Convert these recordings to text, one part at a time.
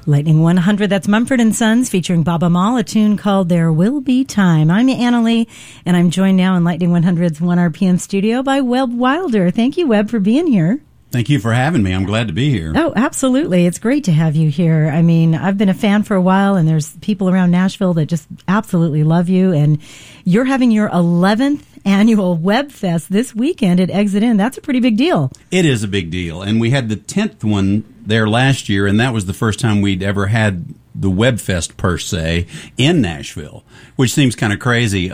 Lightning 100, that's Mumford & Sons featuring Baba Maal, a tune called There Will Be Time. I'm Anna Lee, and I'm joined now in Lightning 100's 1RPM studio by Webb Wilder. Thank you, Webb, for being here. Thank you for having me. I'm glad to be here. Oh, absolutely. It's great to have you here. I mean, I've been a fan for a while, and there's people around Nashville that just absolutely love you, and you're having your 11th annual Webb Fest this weekend at Exit Inn. That's a pretty big deal. It is a big deal, and we had the 10th one there last year, and that was the first time we'd ever had the Webb Fest per se in Nashville, which seems kind of crazy.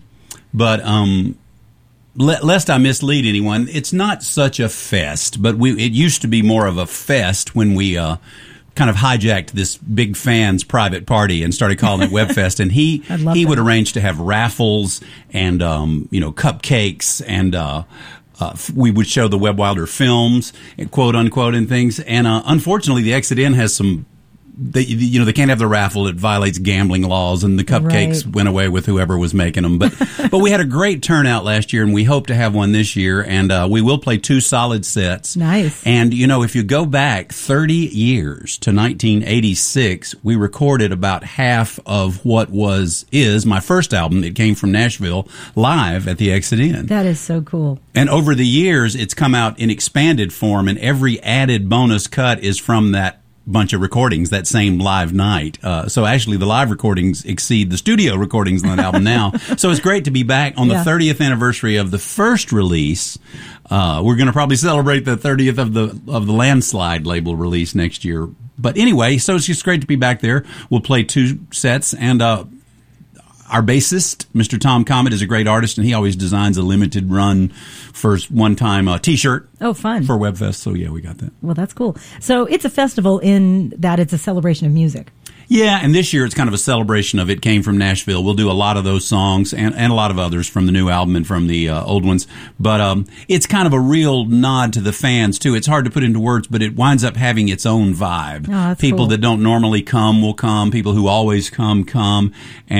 Lest I mislead anyone, it's not such a fest, but it used to be more of a fest when we kind of hijacked this big fan's private party and started calling it Webb Fest. And he would arrange to have raffles and cupcakes and we would show the Webb Wilder films, quote unquote, and things. And unfortunately, the Exit Inn has some. They can't have the raffle. It violates gambling laws, and the cupcakes went away with whoever was making them. But we had a great turnout last year, and we hope to have one this year. And we will play 2 solid sets. Nice. And if you go back 30 years to 1986, we recorded about half of what is my first album. It came from Nashville live at the Exit Inn. That is so cool. And over the years, it's come out in expanded form, and every added bonus cut is from that bunch of recordings that same live night. So actually the live recordings exceed the studio recordings on that album now. So it's great to be back on the 30th anniversary of the first release. We're going to probably celebrate the 30th of the Landslide label release next year. But anyway, so it's just great to be back there. We'll play 2 sets, and our bassist, Mr. Tom Comet, is a great artist, and he always designs a limited run for one-time T-shirt. Oh, fun. For WebFest, so yeah, we got that. Well, that's cool. So it's a festival in that it's a celebration of music. Yeah, and this year it's kind of a celebration of It Came from Nashville. We'll do a lot of those songs and a lot of others from the new album and from the old ones. But it's kind of a real nod to the fans, too. It's hard to put into words, but it winds up having its own vibe. Oh, that's People cool. that don't normally come will come. People who always come.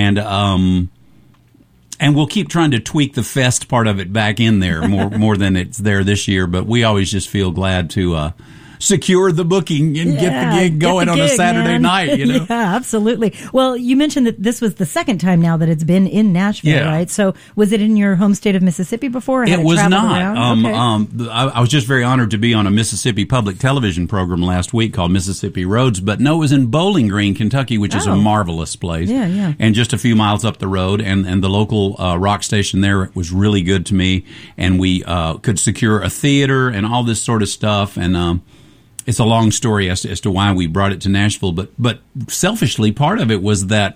And we'll keep trying to tweak the fest part of it back in there more than it's there this year. But we always just feel glad to secure the booking and get the gig going on a Saturday night, Yeah, absolutely. Well, you mentioned that this was the second time now that it's been in Nashville, right? So was it in your home state of Mississippi before? It was not. Okay. I was just very honored to be on a Mississippi public television program last week called Mississippi Roads, but no, it was in Bowling Green, Kentucky, which is a marvelous place. Yeah. And just a few miles up the road, and the local rock station there was really good to me, and we could secure a theater and all this sort of stuff, and it's a long story as to why we brought it to Nashville, but selfishly, part of it was that,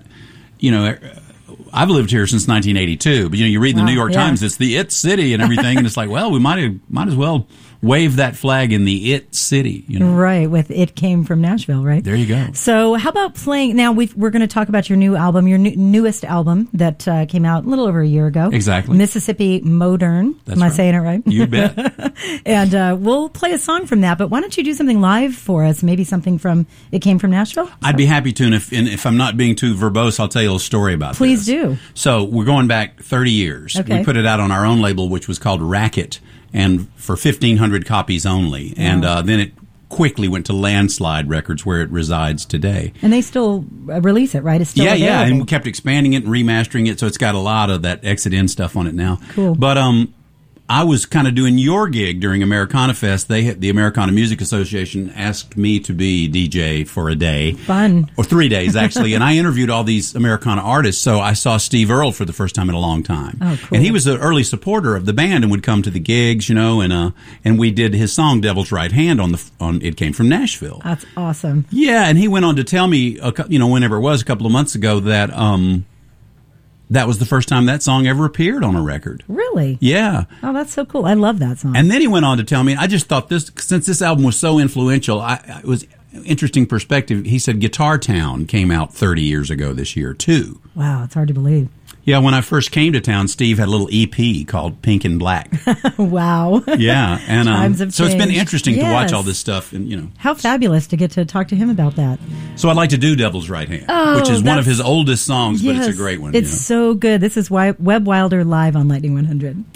I've lived here since 1982, but you read in the New York Times, it's the It City and everything, and it's like, well, we might as well wave that flag in the It City, Right, with It Came from Nashville, right? There you go. So how about playing, now we're going to talk about your new album, your newest album that came out a little over a year ago. Exactly. Mississippi Modern. That's Am I right. saying it right? You bet. And we'll play a song from that, but why don't you do something live for us, maybe something from It Came from Nashville? I'd be happy to, and if I'm not being too verbose, I'll tell you a little story about Please this. do. So we're going back 30 years. Okay. We put it out on our own label, which was called Racket, and for 1,500 copies only. And then it quickly went to Landslide Records, where it resides today. And they still release it, right? It's still available. Yeah, and we kept expanding it and remastering it, so it's got a lot of that Exit Inn stuff on it now. Cool. But I was kind of doing your gig during Americana Fest. The Americana Music Association asked me to be DJ for a day. Fun. Or 3 days, actually. And I interviewed all these Americana artists. So I saw Steve Earle for the first time in a long time. Oh, cool. And he was an early supporter of the band and would come to the gigs, and we did his song Devil's Right Hand on It Came from Nashville. That's awesome. Yeah, and he went on to tell me, whenever it was, a couple of months ago, that that was the first time that song ever appeared on a record. Really? Yeah. Oh, that's so cool. I love that song. And then he went on to tell me, I just thought since this album was so influential, it was interesting perspective. He said Guitar Town came out 30 years ago this year, too. Wow, it's hard to believe. Yeah, when I first came to town, Steve had a little EP called Pink and Black. Wow. Yeah, and Times have so it's been changed. interesting to watch Yes. all this stuff, and How fabulous to get to talk to him about that. So I'd like to do Devil's Right Hand, Oh, which is one of that's- his oldest songs, but it's a great one. It's so good. This is Webb Wilder live on Lightning 100.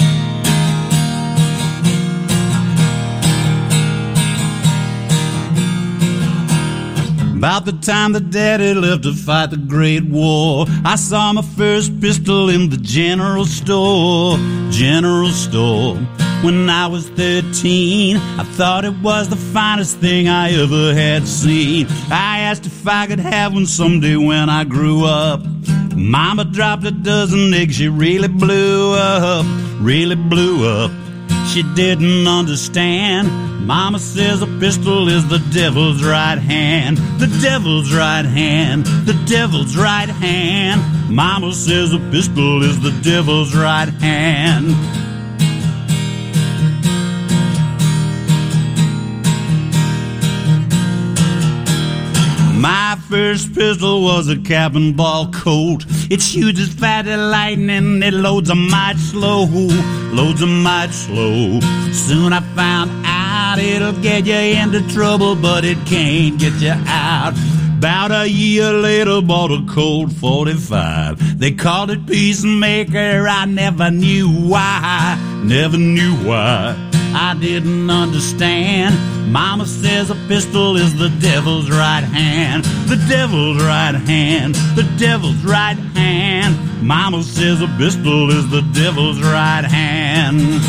About the time that Daddy left to fight the Great War, I saw my first pistol in the general store. General store. When I was 13, I thought it was the finest thing I ever had seen. I asked if I could have one someday when I grew up. Mama dropped a dozen eggs, she really blew up, really blew up. She didn't understand. Mama says a pistol is the devil's right hand. The devil's right hand. The devil's right hand. Mama says a pistol is the devil's right hand. My first pistol was a cap and ball Colt. It shoots as fast as lightning. It loads a mite slow. Loads a mite slow. Soon I found out it'll get you into trouble, but it can't get you out. About a year later, bought a Colt 45. They called it Peacemaker. I never knew why. Never knew why. I didn't understand. Mama says a pistol is the devil's right hand. The devil's right hand. The devil's right hand. Mama says a pistol is the devil's right hand.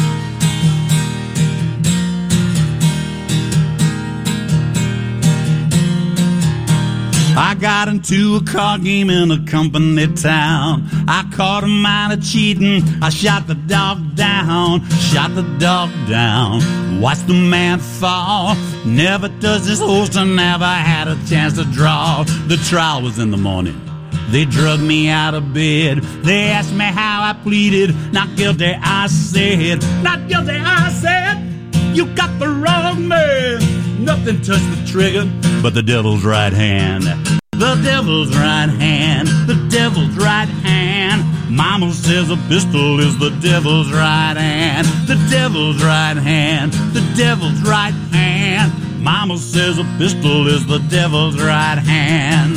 I got into a card game in a company town. I caught him out of cheating. I shot the dog down. Shot the dog down. Watched the man fall. Never does this holster, never had a chance to draw. The trial was in the morning. They drugged me out of bed. They asked me how I pleaded. Not guilty, I said. Not guilty, I said. You got the wrong man. Nothing touched the trigger but the devil's right hand. The devil's right hand. The devil's right hand. Mama says a pistol is the devil's right hand. The devil's right hand. The devil's right hand. Mama says a pistol is the devil's right hand.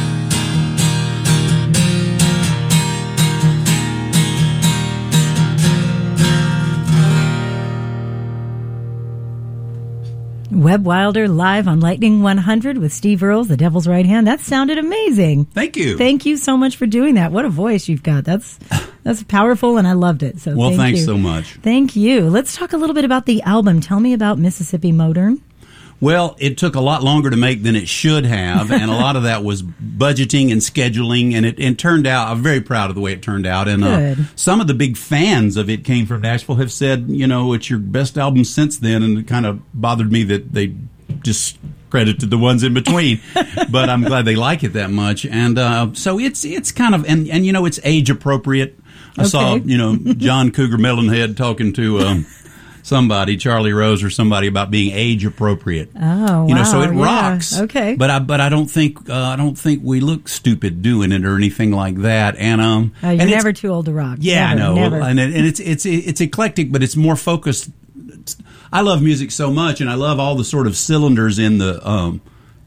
Webb Wilder live on Lightning 100 with Steve Earles, The Devil's Right Hand. That sounded amazing. Thank you. Thank you so much for doing that. What a voice you've got. That's powerful, and I loved it. So well, thanks you. so much. Thank you. Let's talk a little bit about the album. Tell me about Mississippi Modern. Well, it took a lot longer to make than it should have, and a lot of that was budgeting and scheduling, and it turned out, I'm very proud of the way it turned out, and some of the big fans of it came from Nashville have said, you know, it's your best album since then, and it kind of bothered me that they discredited the ones in between, but I'm glad they like it that much, and so it's kind of, and you know, it's age appropriate. I saw, you know, John Cougar Melonhead talking to somebody, Charlie Rose or somebody, about being age appropriate. Oh, wow. You know, so it rocks. Okay. But I don't think we look stupid doing it or anything like that. And you're and never too old to rock. Yeah, never, I know. Never. And it's eclectic, but it's more focused. I love music so much, and I love all the sort of cylinders in the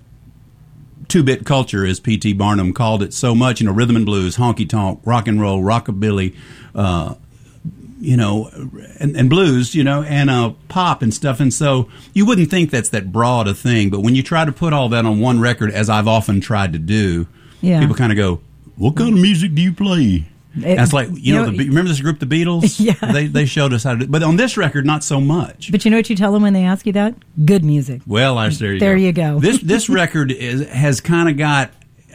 two-bit culture, as P.T. Barnum called it, so much. You know, rhythm and blues, honky-tonk, rock and roll, rockabilly, you know, and blues, you know, and pop and stuff. And so you wouldn't think that's that broad a thing, but when you try to put all that on one record, as I've often tried to do, people kind of go, what kind of music do you play? And it's like, you know, remember this group, the Beatles? Yeah. They showed us how to do it. But on this record, not so much. But you know what you tell them when they ask you that? Good music. Well, there you go. This record has kind of got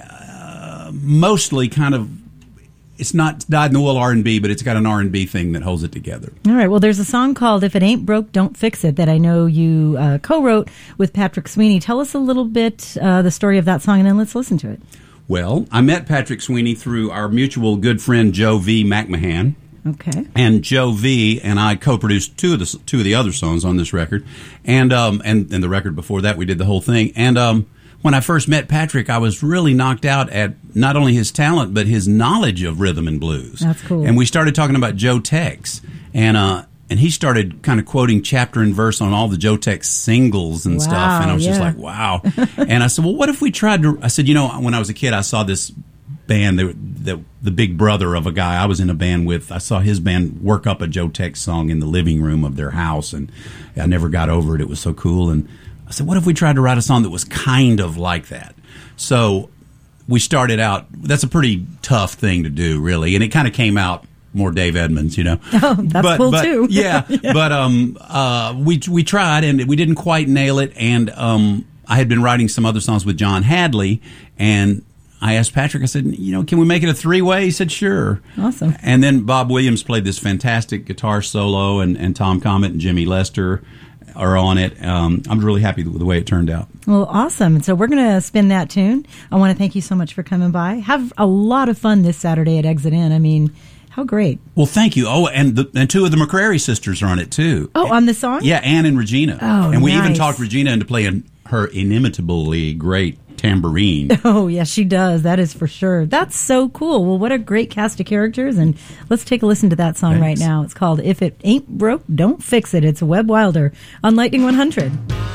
mostly kind of, it's not dyed-in-the-wool R&B, but it's got an R&B thing that holds it together. All right. Well, there's a song called If It Ain't Broke, Don't Fix It that I know you co-wrote with Patrick Sweeney. Tell us a little bit the story of that song, and then let's listen to it. Well, I met Patrick Sweeney through our mutual good friend Joe V. McMahon. Okay. And Joe V. and I co-produced two of the other songs on this record, and the record before that we did the whole thing. And when I first met Patrick, I was really knocked out at not only his talent but his knowledge of rhythm and blues. That's cool. And we started talking about Joe Tex, and he started kind of quoting chapter and verse on all the Joe Tex singles and stuff. And I was just like, wow. And I said, well, what if we tried to? I said, you know, when I was a kid, I saw this band, the big brother of a guy I was in a band with. I saw his band work up a Joe Tex song in the living room of their house, and I never got over it. It was so cool. And I said, what if we tried to write a song that was kind of like that? So we started out. That's a pretty tough thing to do, really, and it kind of came out more Dave Edmunds, you know. Oh, that's cool too. Yeah, but we tried and we didn't quite nail it. And I had been writing some other songs with John Hadley, and I asked Patrick. I said, can we make it a 3-way? He said, sure. Awesome. And then Bob Williams played this fantastic guitar solo, and Tom Comet and Jimmy Lester are on it. I'm really happy with the way it turned out. Well, awesome. So we're going to spin that tune. I want to thank you so much for coming by. Have a lot of fun this Saturday at Exit In. I mean, how great. Well, thank you. Oh, and two of the McCrary sisters are on it, too. Oh, on the song? Yeah, Ann and Regina. Oh, and we nice. even talked Regina into playing her inimitably great tambourine. Oh, yes, she does. That is for sure. That's so cool. Well, what a great cast of characters. And let's take a listen to that song right now. It's called If It Ain't Broke, Don't Fix It. It's Webb Wilder on Lightning 100.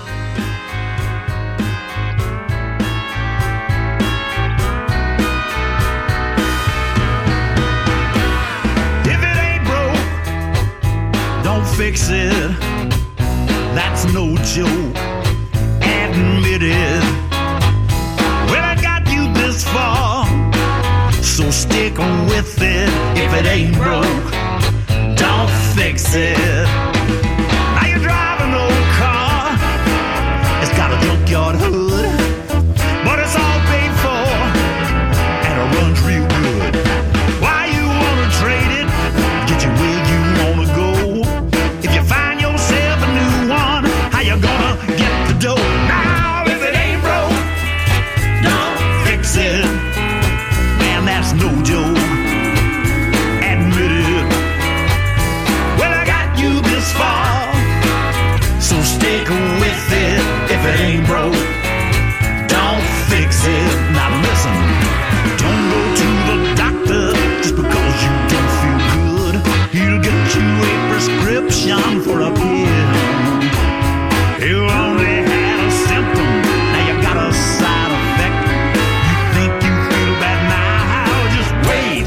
If it ain't broke, don't fix it. That's no joke. Admit it. Well, I got you this far, so stick with it. If it ain't broke, don't fix it. Now you drive an old car, it's got a junkyard hood, but it's all paid for, and it runs real good. Why you wanna trade it, get you where you wanna go? If you find yourself a new one, how you gonna get the dough? Now, if it ain't broke, don't fix it. Man, that's no joke. Admit it. Well, I got you this far, so stick with it. If it ain't broke, don't fix it. Now listen, don't go to the doctor just because you don't feel good. He'll get you a prescription for a pill. You only had a symptom, now you got a side effect. You think you feel bad now, just wait.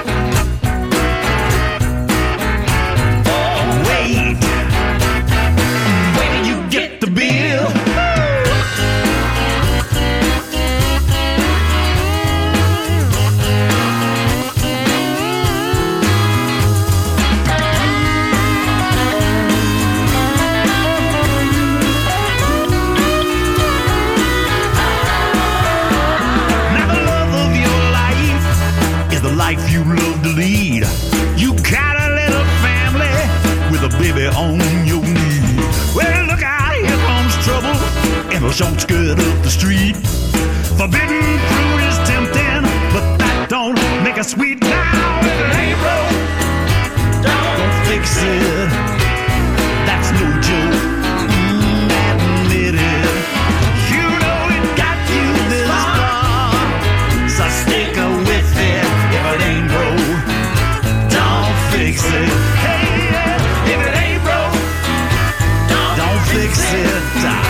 Oh, wait. Wait till you get the bill. Now the love of your life is the life you love to lead. You got a little family with a baby on your knee. Well, look out, here comes trouble in the short skirt of the street. Forbidden fruit is tempting, but that don't make it sweet. Now, if it ain't broke, don't fix it. That's no joke. Admit it. You know it got you this far, so stick with it. If it ain't broke, don't fix it. Hey, if it ain't broke, don't fix it.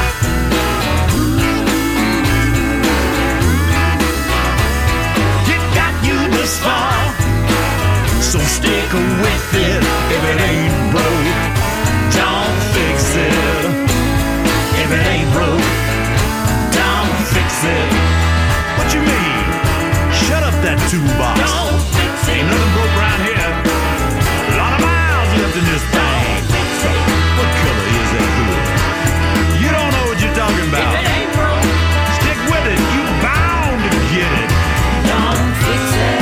It got you this far, so stick with it. If it ain't broke, don't fix it. If it ain't broke, don't fix it. What you mean? Shut up that toolbox. Don't fix it. Ain't nothing broke around here. A lot of miles left in this thing. What color is that hood? You don't know what you're talking about. If it ain't broke, stick with it. You bound to get it. Don't fix it.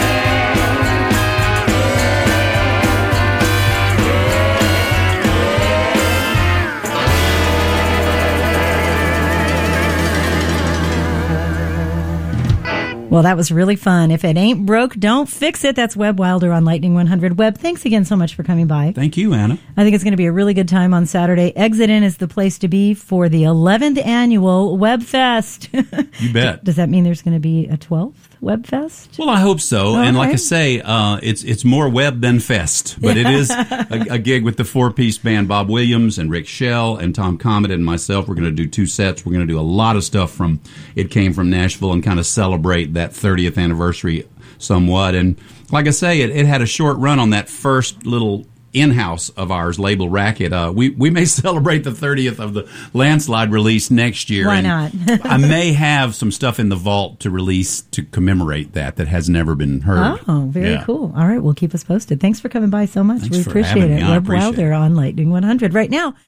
Well, that was really fun. If it ain't broke, don't fix it. That's Webb Wilder on Lightning 100. Webb, thanks again so much for coming by. Thank you, Anna. I think it's going to be a really good time on Saturday. Exit In is the place to be for the 11th annual Webb Fest. You bet. Does that mean there's going to be a 12th Webb Fest? Well, I hope so. All and like right. I say, it's more web than fest. But it is a gig with the 4-piece band, Bob Williams and Rick Shell and Tom Comet and myself. We're going to do 2 sets. We're going to do a lot of stuff from It Came From Nashville and kind of celebrate that 30th anniversary somewhat. And like I say, it had a short run on that first little in-house of ours, Label Racket. We may celebrate the 30th of the Landslide release next year. Why not? I may have some stuff in the vault to release to commemorate that has never been heard. Oh, very cool. All right, well, keep us posted. Thanks for coming by so much. Thanks we for appreciate having it. me. I Webb appreciate Wilder on Lightning 100 right now.